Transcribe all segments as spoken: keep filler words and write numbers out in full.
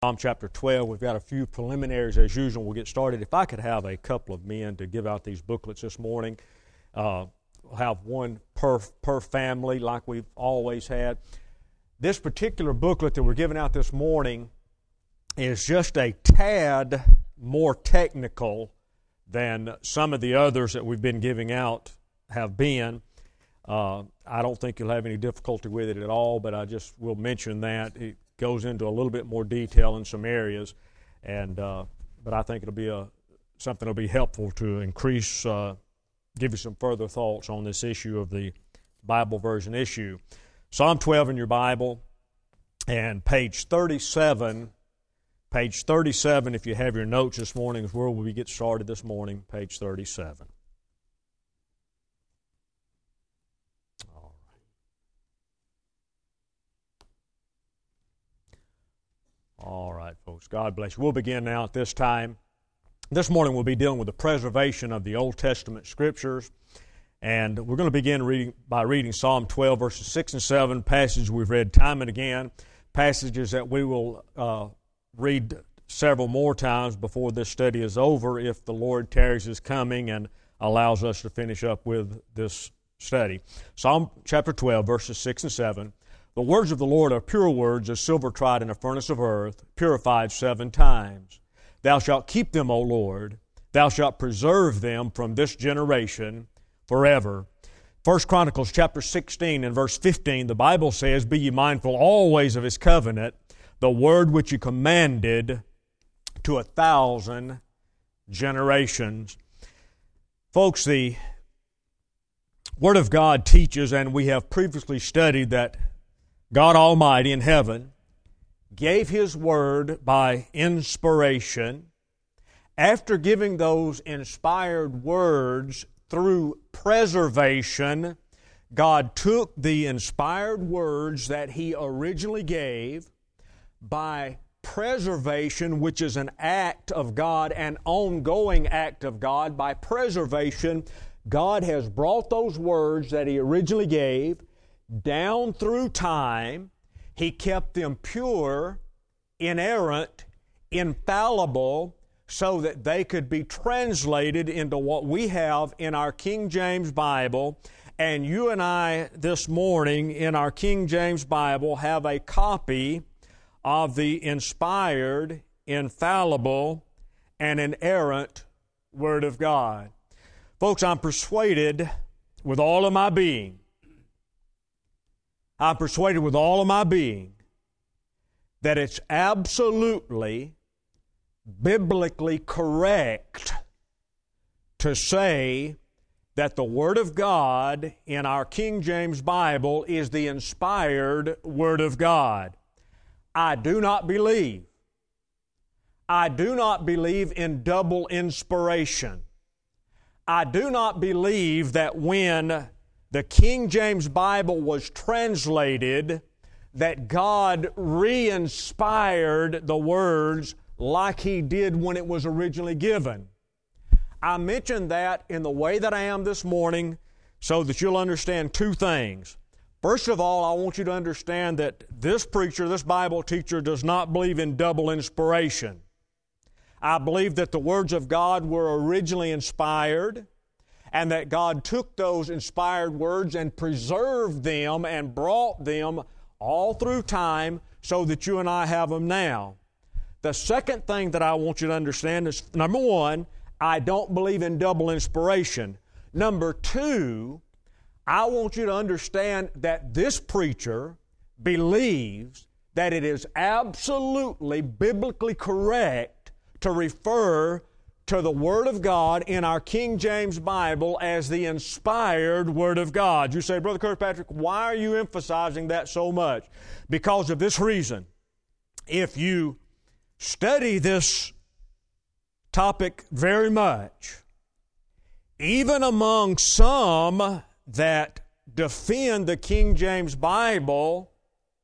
Psalm chapter twelve. We've got a few preliminaries as usual. We'll get started. If I could have a couple of men to give out these booklets this morning, uh, we'll have one per, per family like we've always had. This particular booklet that we're giving out this morning is just a tad more technical than some of the others that we've been giving out have been. Uh, I don't think you'll have any difficulty with it at all, but I just will mention that. It goes into a little bit more detail in some areas, and uh, but I think it'll be a something that'll be helpful to increase, uh, give you some further thoughts on this issue of the Bible version issue. Psalm twelve in your Bible, and page thirty-seven. Page thirty-seven, if you have your notes this morning, is where we get started this morning, page thirty-seven. All right. All right, folks. God bless you. We'll begin now at this time. This morning we'll be dealing with the preservation of the Old Testament Scriptures. And we're going to begin reading by reading Psalm twelve, verses six and seven, passages we've read time and again, passages that we will uh, read several more times before this study is over if the Lord tarries His coming and allows us to finish up with this study. Psalm chapter twelve, verses six and seven. The words of the Lord are pure words, as silver tried in a furnace of earth, purified seven times. Thou shalt keep them, O Lord. Thou shalt preserve them from this generation forever. First Chronicles chapter sixteen and verse fifteen, the Bible says, Be ye mindful always of His covenant, the word which He commanded to a thousand generations. Folks, the Word of God teaches, and we have previously studied, that God Almighty in heaven gave His Word by inspiration. After giving those inspired words through preservation, God took the inspired words that He originally gave by preservation, which is an act of God, an ongoing act of God. By preservation, God has brought those words that He originally gave down through time. He kept them pure, inerrant, infallible, so that they could be translated into what we have in our King James Bible. And you and I this morning in our King James Bible have a copy of the inspired, infallible, and inerrant Word of God. Folks, I'm persuaded with all of my being, I'm persuaded with all of my being that it's absolutely biblically correct to say that the Word of God in our King James Bible is the inspired Word of God. I do not believe. I do not believe in double inspiration. I do not believe that when the King James Bible was translated, that God re-inspired the words like He did when it was originally given. I mention that in the way that I am this morning so that you'll understand two things. First of all, I want you to understand that this preacher, this Bible teacher, does not believe in double inspiration. I believe that the words of God were originally inspired, and that God took those inspired words and preserved them and brought them all through time so that you and I have them now. The second thing that I want you to understand is, number one, I don't believe in double inspiration. Number two, I want you to understand that this preacher believes that it is absolutely biblically correct to refer to the Word of God in our King James Bible as the inspired Word of God. You say, Brother Kirkpatrick, why are you emphasizing that so much? Because of this reason. If you study this topic very much, even among some that defend the King James Bible,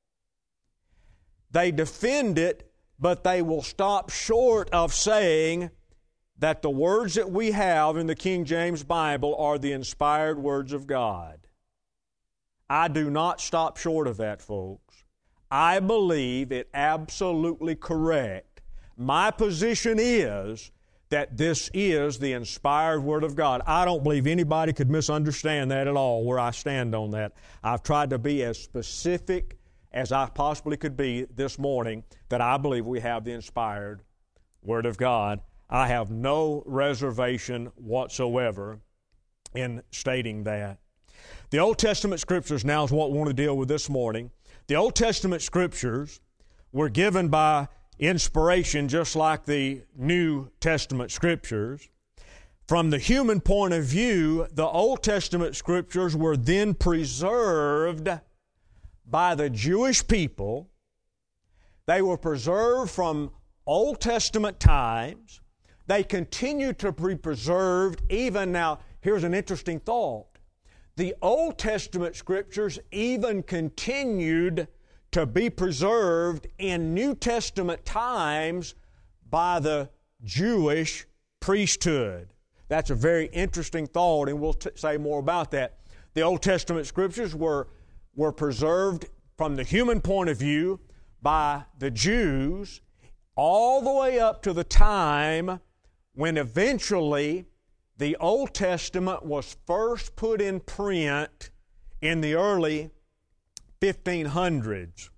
they defend it, but they will stop short of saying that the words that we have in the King James Bible are the inspired words of God. I do not stop short of that, folks. I believe it absolutely correct. My position is that this is the inspired Word of God. I don't believe anybody could misunderstand that at all, where I stand on that. I've tried to be as specific as I possibly could be this morning that I believe we have the inspired Word of God. I have no reservation whatsoever in stating that. The Old Testament Scriptures now is what we want to deal with this morning. The Old Testament Scriptures were given by inspiration just like the New Testament Scriptures. From the human point of view, the Old Testament Scriptures were then preserved by the Jewish people. They were preserved from Old Testament times. They continue to be preserved even now. Here's an interesting thought. The Old Testament Scriptures even continued to be preserved in New Testament times by the Jewish priesthood. That's a very interesting thought, and we'll t- say more about that. The Old Testament Scriptures were, were preserved from the human point of view by the Jews all the way up to the time when eventually the Old Testament was first put in print in the early fifteen hundreds.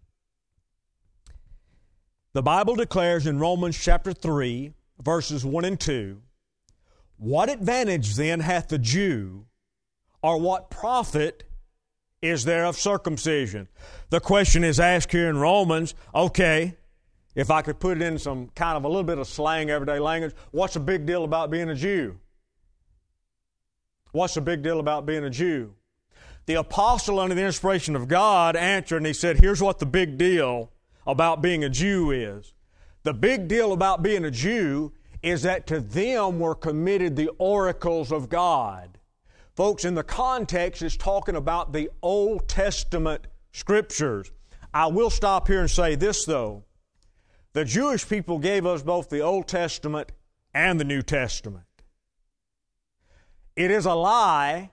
The Bible declares in Romans chapter three, verses one and two, "What advantage then hath the Jew, or what profit is there of circumcision?" The question is asked here in Romans, okay, if I could put it in some kind of a little bit of slang, everyday language, what's the big deal about being a Jew? What's the big deal about being a Jew? The apostle, under the inspiration of God, answered and he said, here's what the big deal about being a Jew is. The big deal about being a Jew is that to them were committed the oracles of God. Folks, in the context, it's talking about the Old Testament Scriptures. I will stop here and say this, though. The Jewish people gave us both the Old Testament and the New Testament. It is a lie.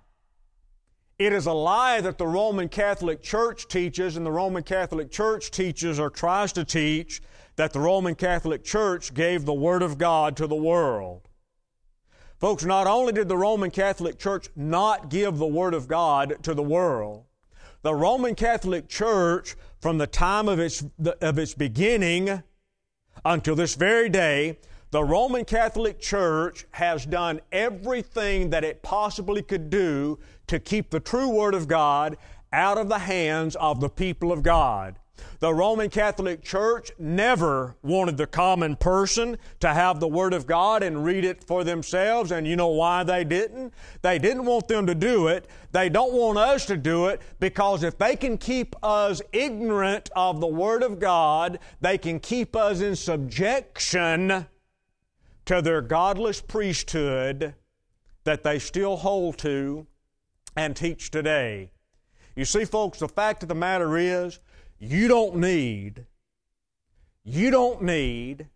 It is a lie that the Roman Catholic Church teaches, and the Roman Catholic Church teaches or tries to teach that the Roman Catholic Church gave the Word of God to the world. Folks, not only did the Roman Catholic Church not give the Word of God to the world, the Roman Catholic Church, from the time of its, of its beginning until this very day, the Roman Catholic Church has done everything that it possibly could do to keep the true Word of God out of the hands of the people of God. The Roman Catholic Church never wanted the common person to have the Word of God and read it for themselves, and you know why they didn't? They didn't want them to do it. They don't want us to do it, because if they can keep us ignorant of the Word of God, they can keep us in subjection to their godless priesthood that they still hold to and teach today. You see, folks, the fact of the matter is, you don't need, you don't need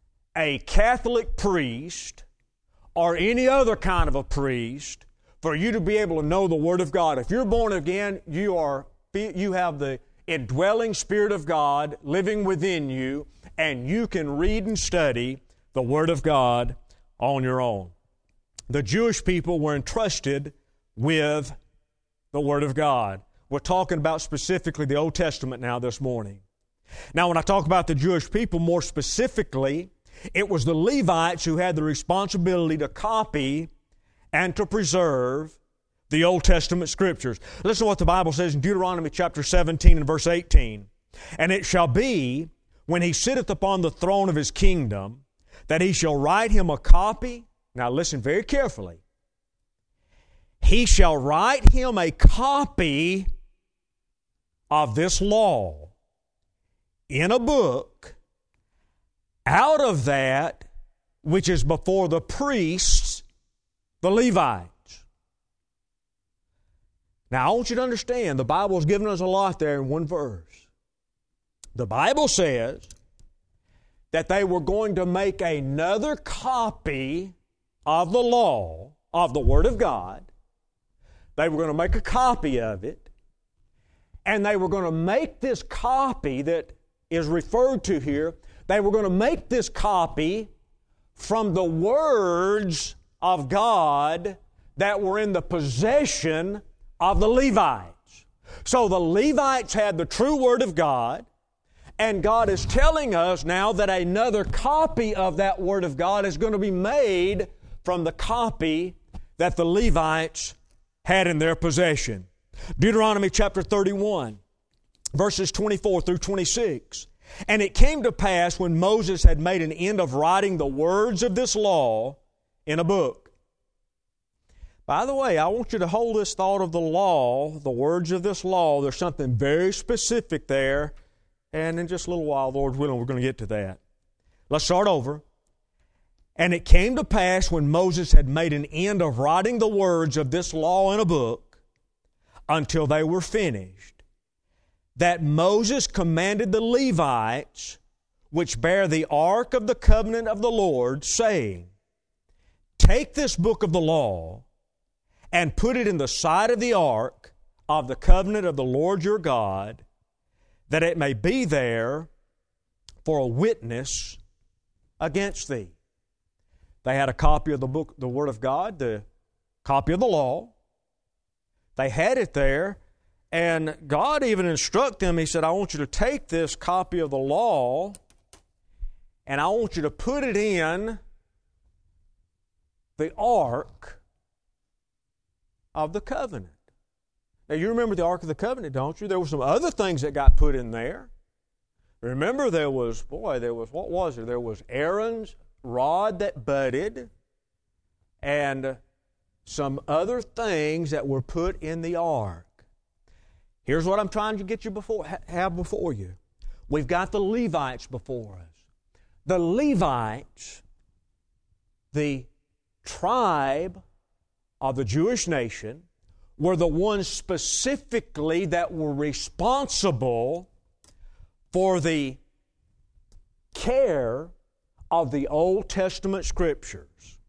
a Catholic priest or any other kind of a priest for you to be able to know the Word of God. If you're born again, you are, you have the indwelling Spirit of God living within you, and you can read and study the Word of God on your own. The Jewish people were entrusted with the Word of God. We're talking about specifically the Old Testament now this morning. Now, when I talk about the Jewish people more specifically, it was the Levites who had the responsibility to copy and to preserve the Old Testament Scriptures. Listen to what the Bible says in Deuteronomy chapter seventeen and verse eighteen. "And it shall be, when he sitteth upon the throne of his kingdom, that he shall write him a copy." Now listen very carefully. "He shall write him a copy of this law in a book out of that which is before the priests, the Levites." Now I want you to understand, the Bible has given us a lot there in one verse. The Bible says that they were going to make another copy of the law, of the Word of God. They were going to make a copy of it, And they were going to make this copy that is referred to here, they were going to make this copy from the words of God that were in the possession of the Levites. So the Levites had the true Word of God, and God is telling us now that another copy of that Word of God is going to be made from the copy that the Levites had in their possession. Deuteronomy chapter thirty-one, verses twenty-four through twenty-six. And it came to pass when Moses had made an end of writing the words of this law in a book. By the way, I want you to hold this thought of the law, the words of this law. There's something very specific there. And in just a little while, Lord willing, we're going to get to that. Let's start over. And it came to pass when Moses had made an end of writing the words of this law in a book until they were finished, that Moses commanded the Levites, which bear the ark of the covenant of the Lord, saying, take this book of the law and put it in the side of the ark of the covenant of the Lord your God, that it may be there for a witness against thee. They had a copy of the book, the Word of God, the copy of the law. They had it there, and God even instructed them. He said, I want you to take this copy of the law and I want you to put it in the ark of the covenant. Now, you remember the Ark of the Covenant, don't you? There were some other things that got put in there. Remember, there was, boy, there was, what was it? There was Aaron's rod that budded and some other things that were put in the ark. Here's what I'm trying to get you before, have before you. We've got the Levites before us. The Levites, the tribe of the Jewish nation, were the ones specifically that were responsible for the care of the Old Testament Scriptures.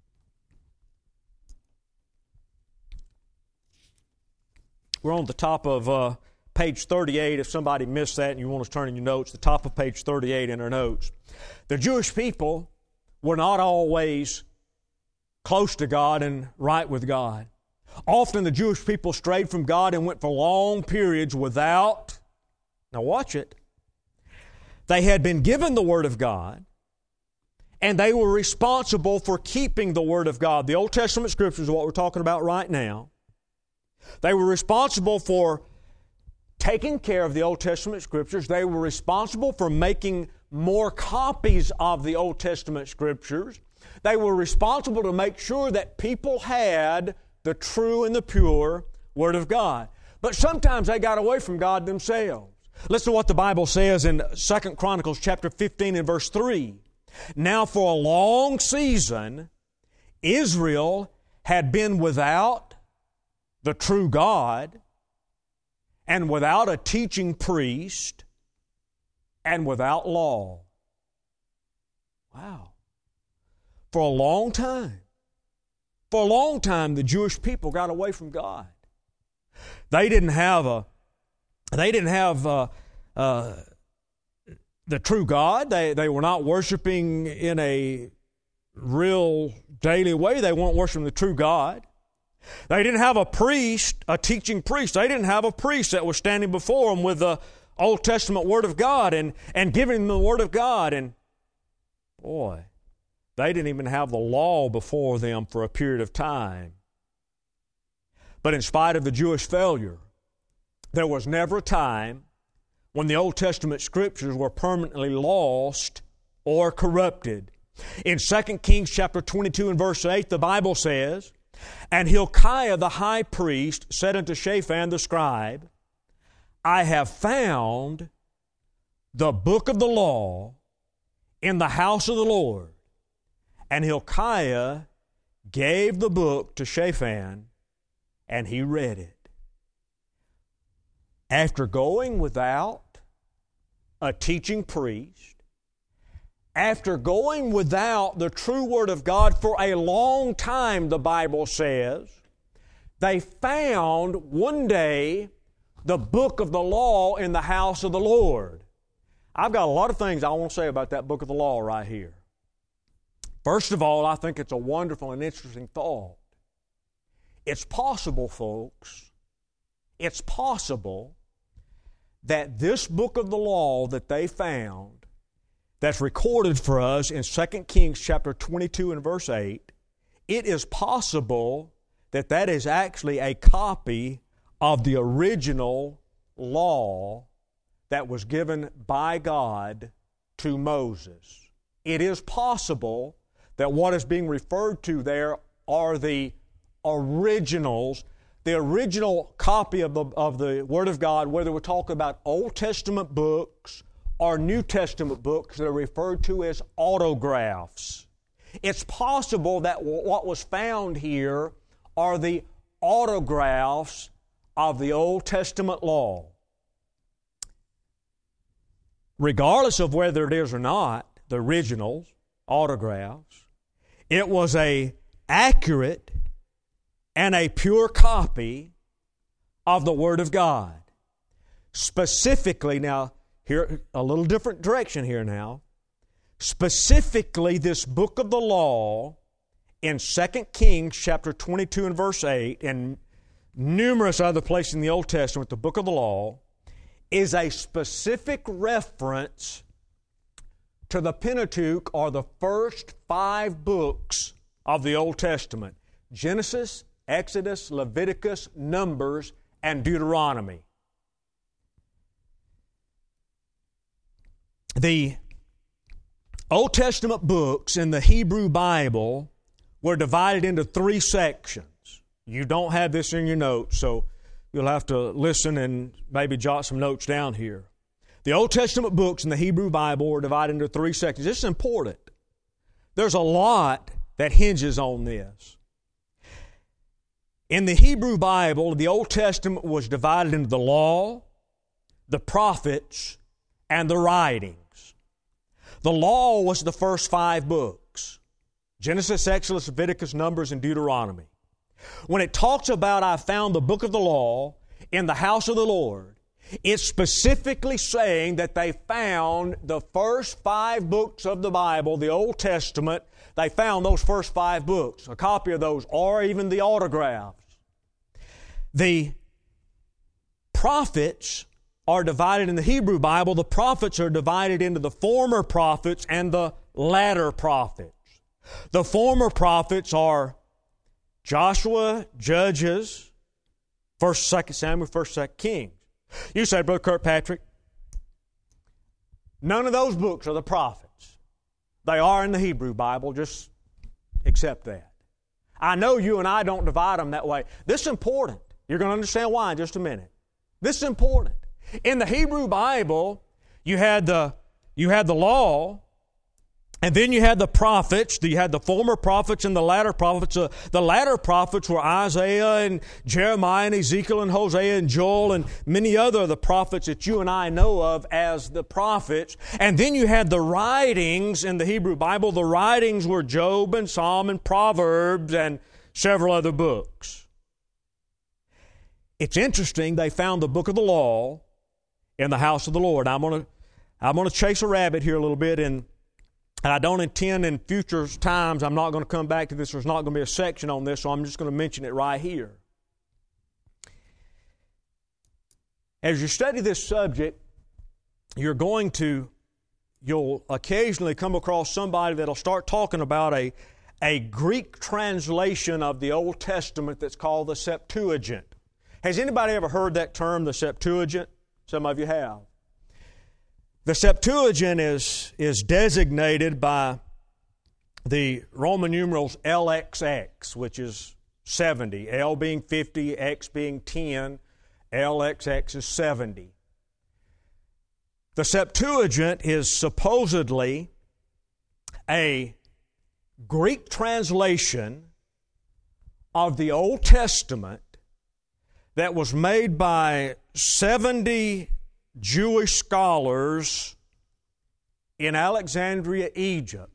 We're on the top of uh, page thirty-eight. If somebody missed that and you want to turn in your notes, the top of page thirty-eight in our notes. The Jewish people were not always close to God and right with God. Often the Jewish people strayed from God and went for long periods without, now watch it, they had been given the Word of God, and they were responsible for keeping the Word of God. The Old Testament Scriptures is what we're talking about right now. They were responsible for taking care of the Old Testament Scriptures. They were responsible for making more copies of the Old Testament Scriptures. They were responsible to make sure that people had the true and the pure Word of God. But sometimes they got away from God themselves. Listen to what the Bible says in Second Chronicles chapter fifteen and verse three. Now for a long season, Israel had been without the true God, and without a teaching priest, and without law. Wow. For a long time. For a long time, the Jewish people got away from God. They didn't have a, they didn't have uh, uh, the true God. They they were not worshiping in a real daily way. They weren't worshiping the true God. They didn't have a priest, a teaching priest. They didn't have a priest that was standing before them with the Old Testament Word of God and, and giving them the Word of God. And boy, they didn't even have the law before them for a period of time. But in spite of the Jewish failure, there was never a time when the Old Testament Scriptures were permanently lost or corrupted. In Second Kings chapter twenty-two and verse eight, the Bible says, "And Hilkiah the high priest said unto Shaphan the scribe, I have found the book of the law in the house of the Lord. And Hilkiah gave the book to Shaphan, and he read it." After going without a teaching priest, after going without the true Word of God for a long time, the Bible says, they found one day the book of the law in the house of the Lord. I've got a lot of things I want to say about that book of the law right here. First of all, I think it's a wonderful and interesting thought. It's possible, folks, it's possible that this book of the law that they found, that's recorded for us in Second Kings chapter twenty-two and verse eight, it is possible that that is actually a copy of the original law that was given by God to Moses. It is possible that what is being referred to there are the originals, the original copy of the, of the Word of God, whether we're talking about Old Testament books or New Testament books that are referred to as autographs. It's possible that what was found here are the autographs of the Old Testament law. Regardless of whether it is or not, the originals, autographs, it was a accurate and a pure copy of the Word of God. Specifically, now, here, a little different direction here now. Specifically, this book of the law in Second Kings chapter twenty-two and verse eight, and numerous other places in the Old Testament, the book of the law, is a specific reference to the Pentateuch, or the first five books of the Old Testament: Genesis, Exodus, Leviticus, Numbers, and Deuteronomy. The Old Testament books in the Hebrew Bible were divided into three sections. You don't have this in your notes, so you'll have to listen and maybe jot some notes down here. The Old Testament books in the Hebrew Bible were divided into three sections. This is important. There's a lot that hinges on this. In the Hebrew Bible, the Old Testament was divided into the law, the prophets, and the writings. The law was the first five books: Genesis, Exodus, Leviticus, Numbers, and Deuteronomy. When it talks about "I found the book of the law in the house of the Lord," it's specifically saying that they found the first five books of the Bible, the Old Testament. They found those first five books, a copy of those, or even the autographs. The prophets are divided in the Hebrew Bible. The prophets are divided into the former prophets and the latter prophets. The former prophets are Joshua, Judges, First, Second Samuel, First, Second Kings. You say, Brother Kirkpatrick, none of those books are the prophets. They are in the Hebrew Bible. Just accept that. I know you and I don't divide them that way. This is important. You're going to understand why in just a minute. This is important. In the Hebrew Bible, you had the, you had the law, and then you had the prophets. You had the former prophets and the latter prophets. Uh, the latter prophets were Isaiah and Jeremiah and Ezekiel and Hosea and Joel and many other of the prophets that you and I know of as the prophets. And then you had the writings in the Hebrew Bible. The writings were Job and Psalm and Proverbs and several other books. It's interesting, they found the book of the law in the house of the Lord. I'm going to I'm going to chase a rabbit here a little bit, and And I don't intend in future times, I'm not going to come back to this, there's not going to be a section on this, so I'm just going to mention it right here. As you study this subject, you're going to, you'll occasionally come across somebody that'll start talking about a, a Greek translation of the Old Testament that's called the Septuagint. Has anybody ever heard that term, the Septuagint? Some of you have. The Septuagint is, is designated by the Roman numerals L X X, which is seventy. L being fifty, X being ten. L X X is seventy. The Septuagint is supposedly a Greek translation of the Old Testament that was made by seventy Jewish scholars in Alexandria, Egypt.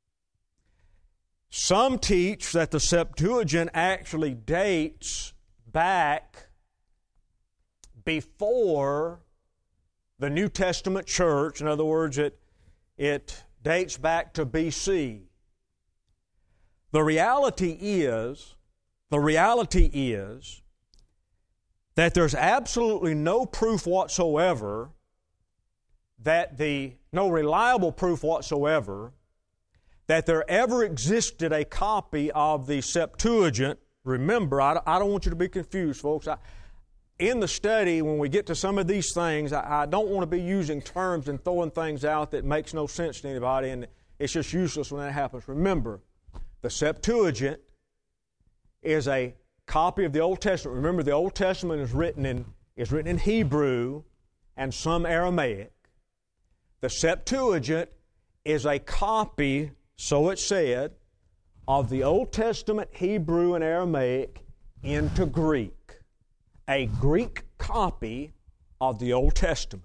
Some teach that the Septuagint actually dates back, before the New Testament church. In other words, it, it dates back to B C. The reality is, the reality is that there's absolutely no proof whatsoever that the, no reliable proof whatsoever that there ever existed a copy of the Septuagint. Remember, I, I don't want you to be confused, folks. I, in the study, when we get to some of these things, I, I don't want to be using terms and throwing things out that makes no sense to anybody, and it's just useless when that happens. Remember, the Septuagint is a copy of the Old Testament. Remember, the Old Testament is written in, is written in Hebrew and some Aramaic. The Septuagint is a copy, so it said, of the Old Testament Hebrew and Aramaic into Greek. A Greek copy of the Old Testament.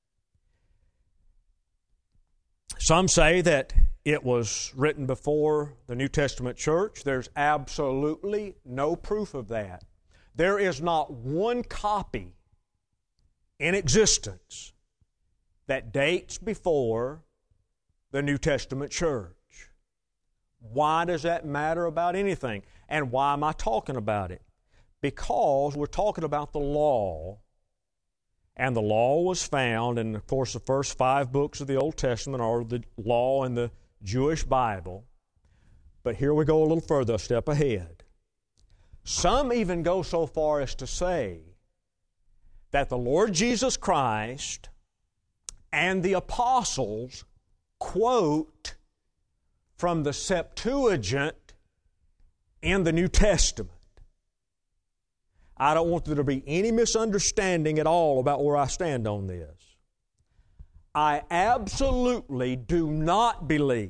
Some say that it was written before the New Testament church. There's absolutely no proof of that. There is not one copy in existence that dates before the New Testament church. Why does that matter about anything? And why am I talking about it? Because we're talking about the law, and the law was found, and of course the first five books of the Old Testament are the law and the Jewish Bible. But here we go a little further, a step ahead. Some even go so far as to say that the Lord Jesus Christ and the apostles quote from the Septuagint in the New Testament. I don't want there to be any misunderstanding at all about where I stand on this. I absolutely do not believe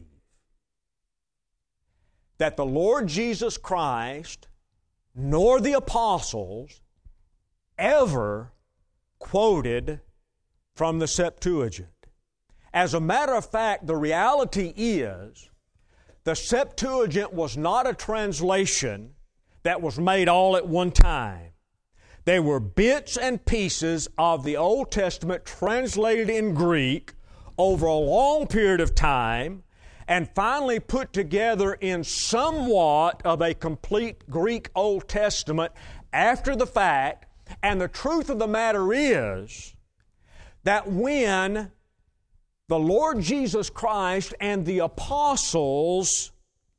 that the Lord Jesus Christ nor the apostles ever quoted from the Septuagint. As a matter of fact, the reality is the Septuagint was not a translation that was made all at one time. They were bits and pieces of the Old Testament translated in Greek over a long period of time and finally put together in somewhat of a complete Greek Old Testament after the fact. And the truth of the matter is that when the Lord Jesus Christ and the apostles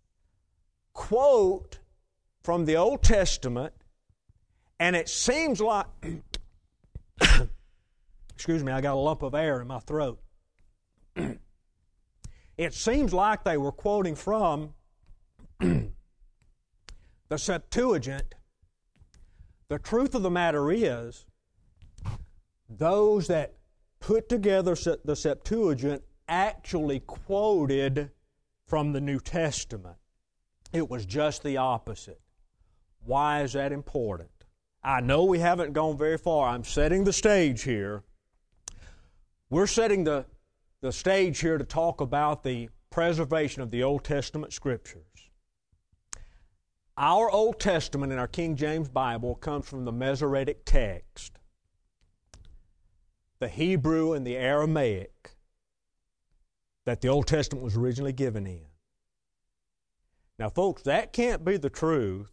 quote from the Old Testament, and it seems like, excuse me, I got a lump of air in my throat. It seems like they were quoting from the Septuagint. The truth of the matter is, those that put together the Septuagint actually quoted from the New Testament. It was just the opposite. Why is that important? I know we haven't gone very far. I'm setting the stage here. We're setting the, the stage here to talk about the preservation of the Old Testament Scriptures. Our Old Testament in our King James Bible comes from the Masoretic text, the Hebrew and the Aramaic that the Old Testament was originally given in. Now, folks, that can't be the truth.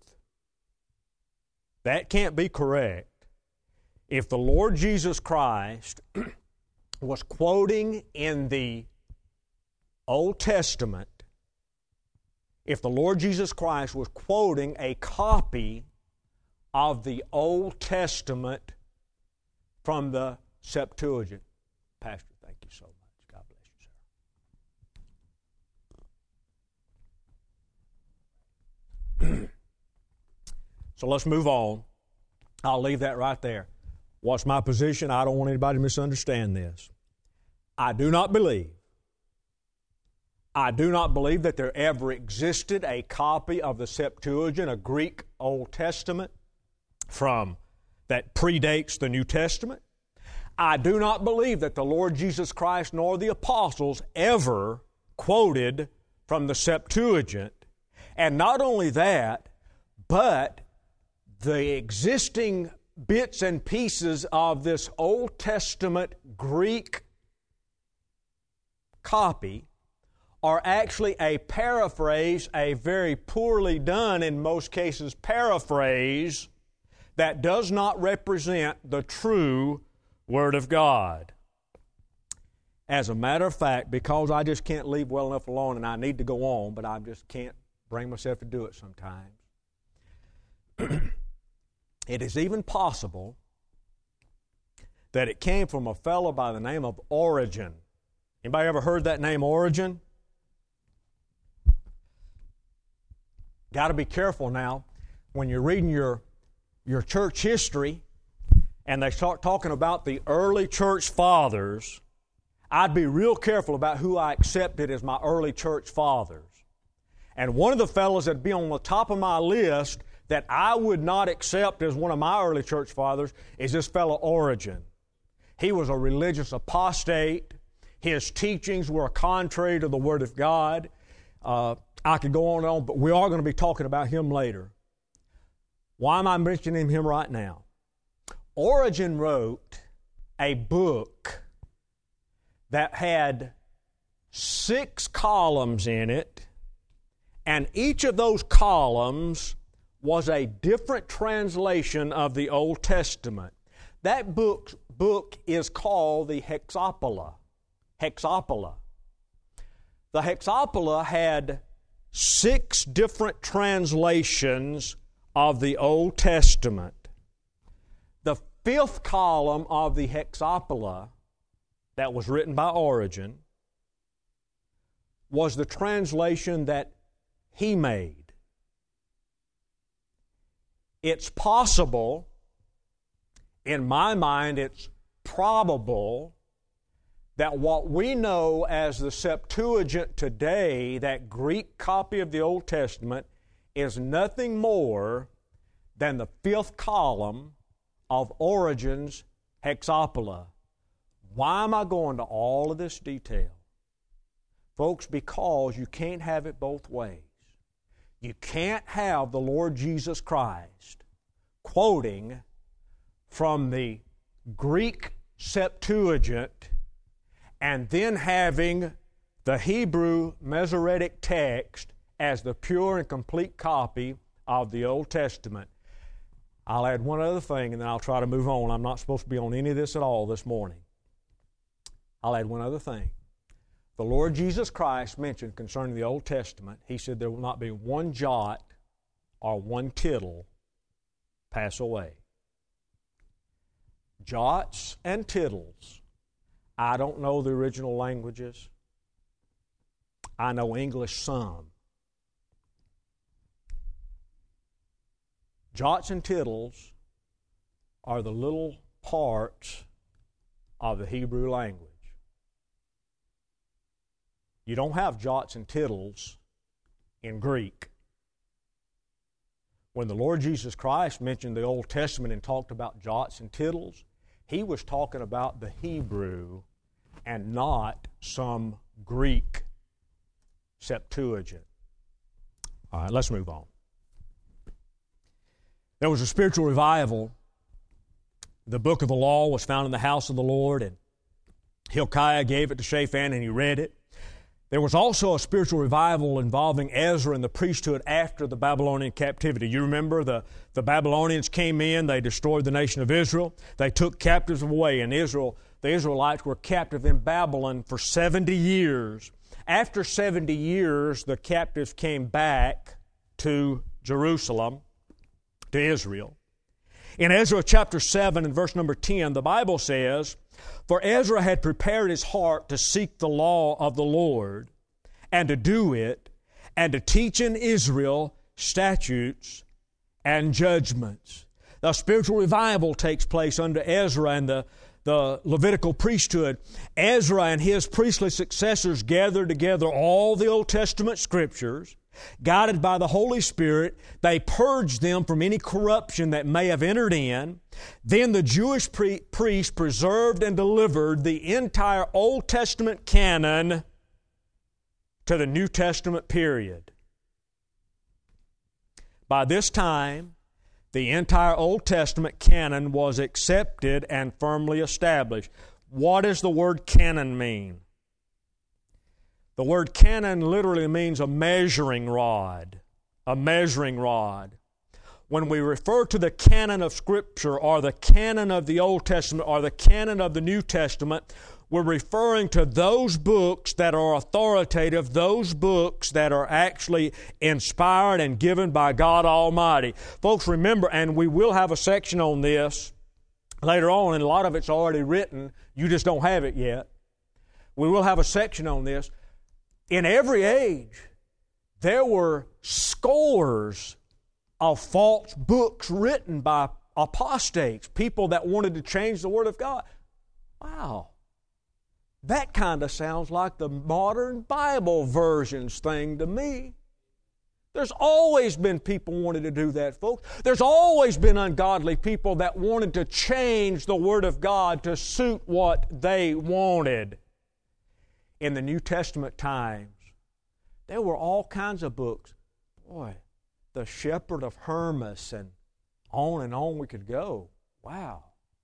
That can't be correct if the Lord Jesus Christ was quoting in the Old Testament, if the Lord Jesus Christ was quoting a copy of the Old Testament from the Septuagint. Pastor, thank you so much. God bless you, sir. So let's move on. I'll leave that right there. What's my position? I don't want anybody to misunderstand this. I do not believe, I do not believe that there ever existed a copy of the Septuagint, a Greek Old Testament, from that predates the New Testament. I do not believe that the Lord Jesus Christ nor the apostles ever quoted from the Septuagint. And not only that, but the existing bits and pieces of this Old Testament Greek copy are actually a paraphrase, a very poorly done, in most cases, paraphrase that does not represent the true Word of God. As a matter of fact, because I just can't leave well enough alone and I need to go on, but I just can't bring myself to do it sometimes, it is even possible that it came from a fellow by the name of Origen. Anybody ever heard that name, Origen? Got to be careful now when you're reading your, your church history and they start talking about the early church fathers. I'd be real careful about who I accepted as my early church fathers. And one of the fellows that'd be on the top of my list that I would not accept as one of my early church fathers is this fellow Origen. He was a religious apostate. His teachings were contrary to the Word of God. Uh, I could go on and on, but we are going to be talking about him later. Why am I mentioning him right now? Origen wrote a book that had six columns in it, and each of those columns was a different translation of the Old Testament. That book, book is called the Hexapla. Hexapla. The Hexapla had six different translations of the Old Testament. The fifth column of the Hexapla that was written by Origen was the translation that he made. It's possible, in my mind, it's probable that what we know as the Septuagint today, that Greek copy of the Old Testament, is nothing more than the fifth column of Origen's Hexapla. Why am I going to all of this detail? Folks, because you can't have it both ways. You can't have the Lord Jesus Christ quoting from the Greek Septuagint and then having the Hebrew Masoretic text as the pure and complete copy of the Old Testament. I'll add one other thing and then I'll try to move on. I'm not supposed to be on any of this at all this morning. I'll add one other thing. The Lord Jesus Christ mentioned concerning the Old Testament, He said there will not be one jot or one tittle pass away. Jots and tittles. I don't know the original languages. I know English some. Jots and tittles are the little parts of the Hebrew language. You don't have jots and tittles in Greek. When the Lord Jesus Christ mentioned the Old Testament and talked about jots and tittles, He was talking about the Hebrew and not some Greek Septuagint. All right, let's move on. There was a spiritual revival. The book of the law was found in the house of the Lord, and Hilkiah gave it to Shaphan, and he read it. There was also a spiritual revival involving Ezra and the priesthood after the Babylonian captivity. You remember the, the Babylonians came in, they destroyed the nation of Israel, they took captives away, and Israel, the Israelites were captive in Babylon for seventy years. After seventy years, the captives came back to Jerusalem, to Israel. In Ezra chapter seven and verse number ten, the Bible says, "For Ezra had prepared his heart to seek the law of the Lord, and to do it, and to teach in Israel statutes and judgments." The spiritual revival takes place under Ezra and the, the Levitical priesthood. Ezra and his priestly successors gathered together all the Old Testament Scriptures. Guided by the Holy Spirit, they purged them from any corruption that may have entered in. Then the Jewish pre- priests preserved and delivered the entire Old Testament canon to the New Testament period. By this time, the entire Old Testament canon was accepted and firmly established. What does the word canon mean? The word canon literally means a measuring rod. A measuring rod. When we refer to the canon of Scripture or the canon of the Old Testament or the canon of the New Testament, we're referring to those books that are authoritative, those books that are actually inspired and given by God Almighty. Folks, remember, and we will have a section on this later on, and a lot of it's already written. You just don't have it yet. We will have a section on this. In every age, there were scores of false books written by apostates, people that wanted to change the Word of God. Wow. That kind of sounds like the modern Bible versions thing to me. There's always been people wanting to do that, folks. There's always been ungodly people that wanted to change the Word of God to suit what they wanted. In the New Testament times, there were all kinds of books. Boy, the Shepherd of Hermas, and on and on we could go. Wow.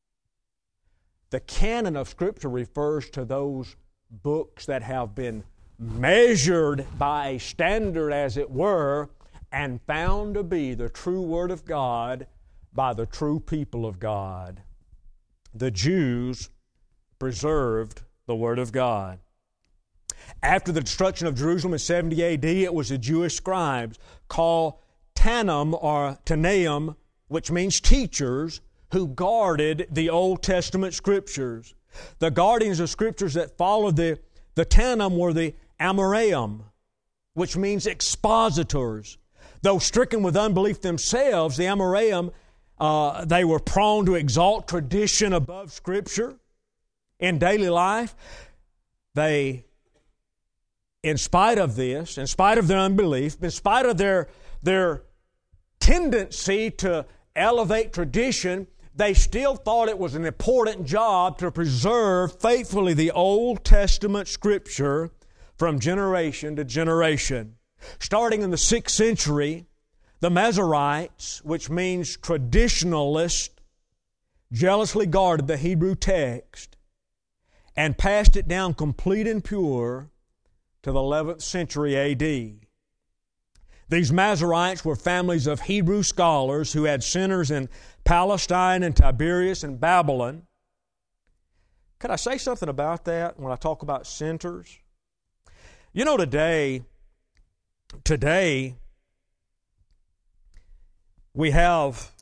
The canon of Scripture refers to those books that have been measured by a standard, as it were, and found to be the true Word of God by the true people of God. The Jews preserved the Word of God. After the destruction of Jerusalem in seventy A D, it was the Jewish scribes called Tannaim or Tanaim, which means teachers, who guarded the Old Testament Scriptures. The guardians of Scriptures that followed the, the Tannaim were the Amoraim, which means expositors. Though stricken with unbelief themselves, the Amoraim, uh, they were prone to exalt tradition above Scripture in daily life. They, in spite of this, in spite of their unbelief, in spite of their, their tendency to elevate tradition, they still thought it was an important job to preserve faithfully the Old Testament Scripture from generation to generation. Starting in the sixth century, the Masoretes, which means traditionalists, jealously guarded the Hebrew text and passed it down complete and pure to the eleventh century A D. These Masoretes were families of Hebrew scholars who had centers in Palestine and Tiberias and Babylon. Could I say something about that when I talk about centers? You know, today, today, we have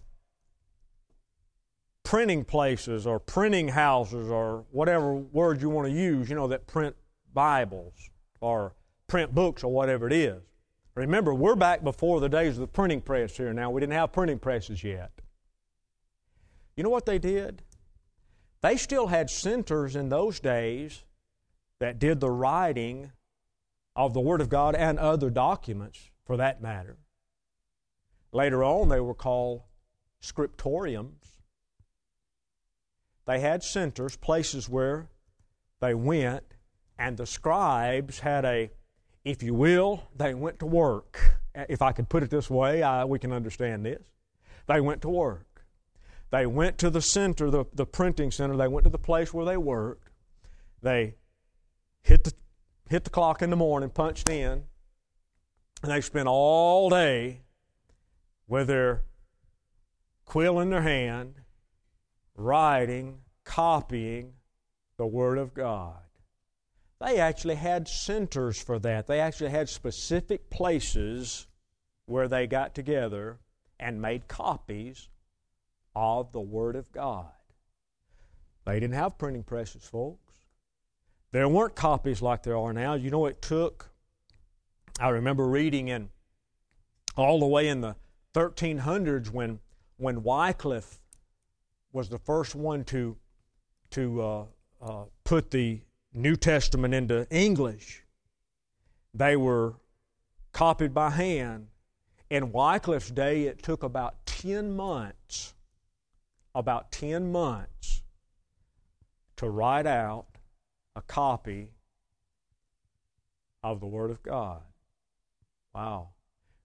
printing places or printing houses or whatever word you want to use, you know, that print Bibles or print books or whatever it is. Remember, we're back before the days of the printing press here now. We didn't have printing presses yet. You know what they did? They still had centers in those days that did the writing of the Word of God and other documents, for that matter. Later on, they were called scriptoriums. They had centers, places where they went, and the scribes had a, if you will, they went to work. If I could put it this way, I, we can understand this. They went to work. They went to the center, the, the printing center. They went to the place where they worked. They hit the, hit the clock in the morning, punched in, and they spent all day with their quill in their hand, writing, copying the Word of God. They actually had centers for that. They actually had specific places where they got together and made copies of the Word of God. They didn't have printing presses, folks. There weren't copies like there are now. You know, it took, I remember reading in all the way in the thirteen hundreds when when Wycliffe was the first one to to uh, uh, put the New Testament into English. They were copied by hand. In Wycliffe's day, it took about ten months, about ten months to write out a copy of the Word of God. Wow.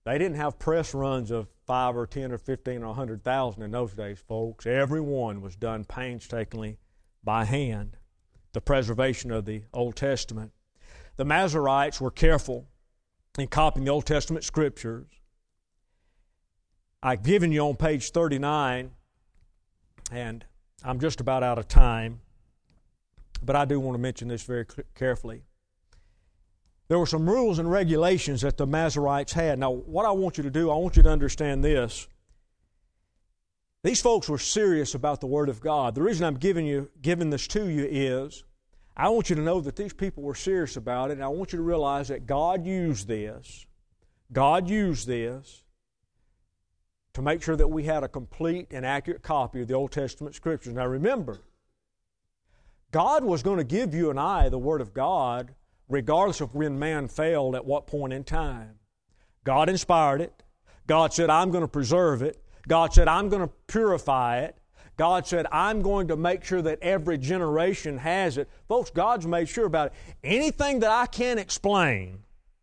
They didn't have press runs of five or ten or fifteen or a hundred thousand in those days, folks. Every one was done painstakingly by hand. The preservation of the Old Testament. The Masoretes were careful in copying the Old Testament Scriptures. I've given you on page thirty-nine, and I'm just about out of time, but I do want to mention this very carefully. There were some rules and regulations that the Masoretes had. Now, what I want you to do, I want you to understand this. These folks were serious about the Word of God. The reason I'm giving you, giving this to you is I want you to know that these people were serious about it, and I want you to realize that God used this. God used this to make sure that we had a complete and accurate copy of the Old Testament Scriptures. Now remember, God was going to give you and I the Word of God regardless of when man failed at what point in time. God inspired it. God said, I'm going to preserve it. God said, I'm going to purify it. God said, I'm going to make sure that every generation has it. Folks, God's made sure about it. Anything that I can't explain,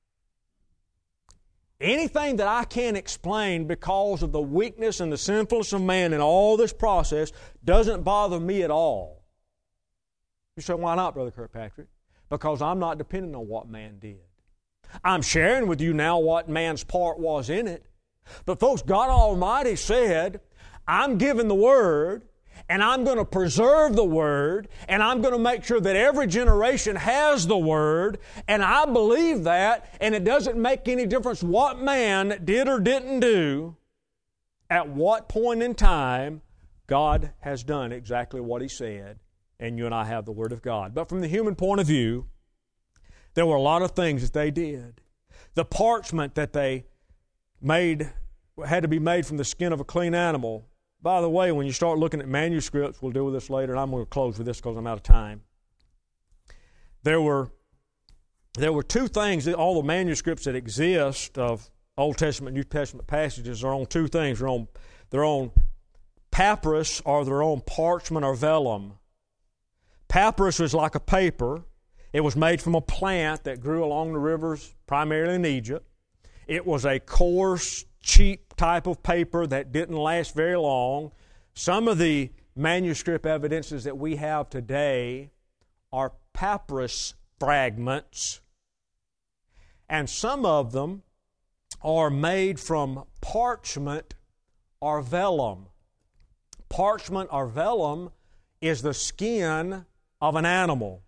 anything that I can't explain because of the weakness and the sinfulness of man in all this process doesn't bother me at all. You say, why not, Brother Kirkpatrick? Because I'm not dependent on what man did. I'm sharing with you now what man's part was in it. But folks, God Almighty said, I'm giving the Word, and I'm going to preserve the Word, and I'm going to make sure that every generation has the Word, and I believe that, and it doesn't make any difference what man did or didn't do, at what point in time, God has done exactly what He said, and you and I have the Word of God. But from the human point of view, there were a lot of things that they did. The parchment that they made had to be made from the skin of a clean animal. By the way, when you start looking at manuscripts, we'll deal with this later, and I'm going to close with this because I'm out of time. There were, there were two things, that all the manuscripts that exist of Old Testament, New Testament passages are on two things. They're on, they're on papyrus or they're on parchment or vellum. Papyrus was like a paper. It was made from a plant that grew along the rivers, primarily in Egypt. It was a coarse, cheap type of paper that didn't last very long. Some of the manuscript evidences that we have today are papyrus fragments, and some of them are made from parchment or vellum. Parchment or vellum is the skin of an animal.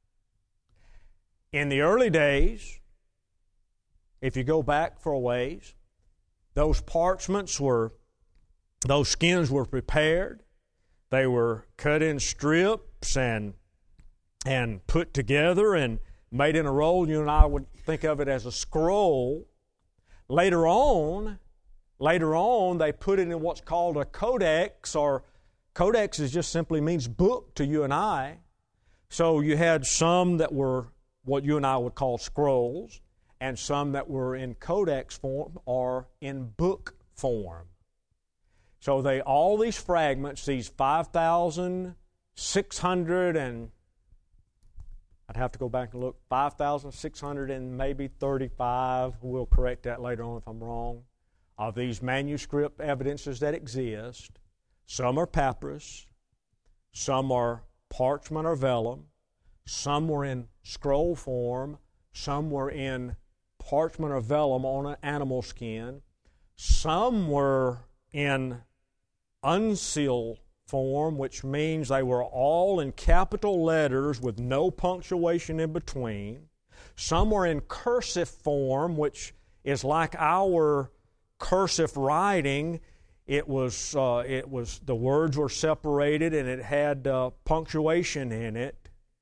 In the early days, if you go back for a ways, those parchments were, those skins were prepared. They were cut in strips and and put together and made in a roll. You and I would think of it as a scroll. Later on, later on, they put it in what's called a codex, or codex is just simply means book to you and I. So you had some that were what you and I would call scrolls, and some that were in codex form or in book form. So they all these fragments, these five thousand six hundred and I'd have to go back and look, five thousand six hundred and maybe thirty-five, we'll correct that later on if I'm wrong, of these manuscript evidences that exist. Some are papyrus, some are parchment or vellum, some were in scroll form, some were in parchment or vellum on an animal skin, some were in uncial form, which means they were all in capital letters with no punctuation in between. Some were in cursive form, which is like our cursive writing. It was, uh, it was the words were separated and it had uh, punctuation in it.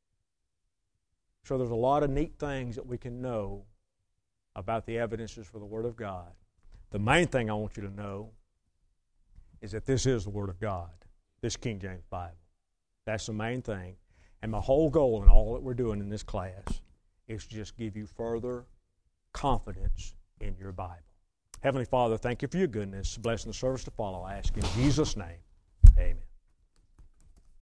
So there's a lot of neat things that we can know about the evidences for the Word of God. The main thing I want you to know is that this is the Word of God, this King James Bible. That's the main thing. And my whole goal in all that we're doing in this class is to just give you further confidence in your Bible. Heavenly Father, thank you for your goodness. Bless the service to follow. I ask in Jesus' name. Amen.